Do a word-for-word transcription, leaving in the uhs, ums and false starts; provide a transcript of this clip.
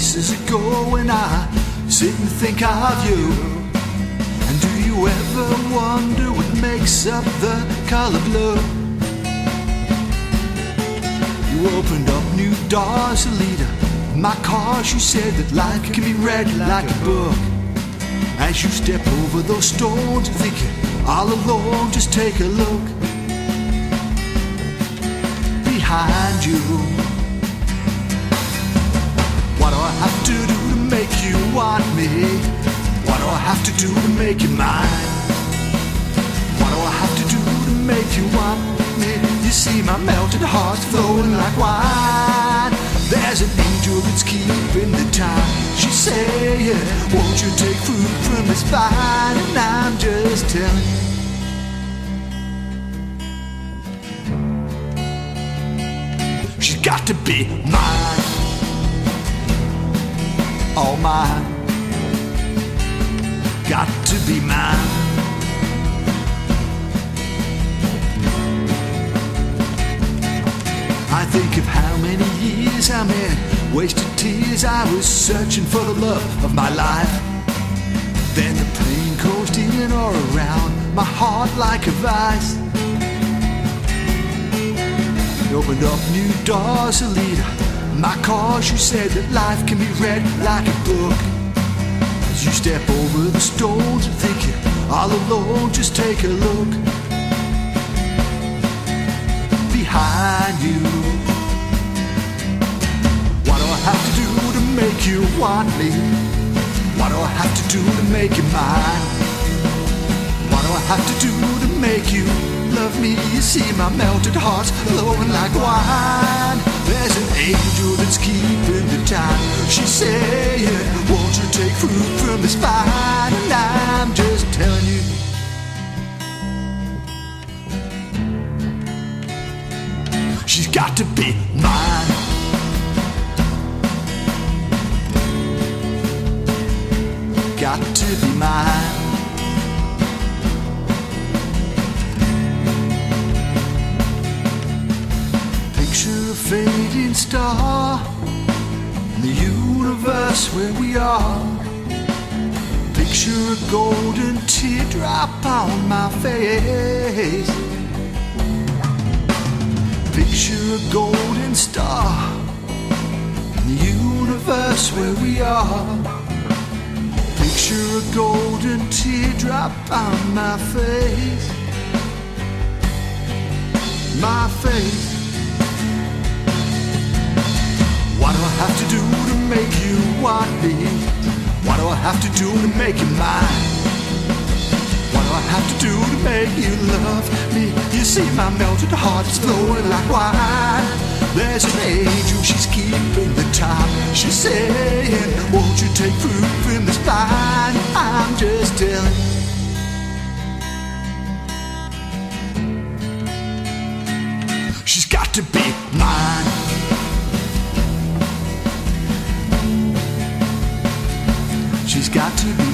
places I go when I sit and think of you. And do you ever wonder what makes up the color blue? You opened up new doors, Alita. My cause, you said that life can be read like a book. As you step over those stones, you think you're all alone, just take a look behind you. What do I have to do to make you want me? What do I have to do to make you mine? What do I have to do to make you want me? You see my melted heart's flowing like wine. There's an angel that's keeping the time. She's saying, won't you take fruit from this vine? And I'm just telling you, she's got to be mine, all mine, got to be mine. I think of how many years, how many wasted tears I was searching for the love of my life. Then the pain coursed in or around my heart like a vice. It opened up new doors, Alita. My cause, you said that life can be read like a book. As you step over the stones and think you're all alone, just take a look behind you. What do I have to do to make you want me? What do I have to do to make you mine? What do I have to do to make you love me? You see my melted heart's flowing like wine. There's an angel that's keeping the time. She's saying, won't you take fruit from this vine? And I'm just telling you, she's got to be mine. Got to be mine. Picture a fading star in the universe where we are. Picture a golden teardrop on my face. Picture a golden star in the universe where we are. Picture a golden teardrop on my face. My face. What do I have to do to make you want me? What do I have to do to make you mine? What do I have to do to make you love me? You see my melted heart is flowing like wine. There's an angel, she's keeping the time. She's saying, won't you take fruit from this vine? I'm just telling you, she's got to be mine. She's got to be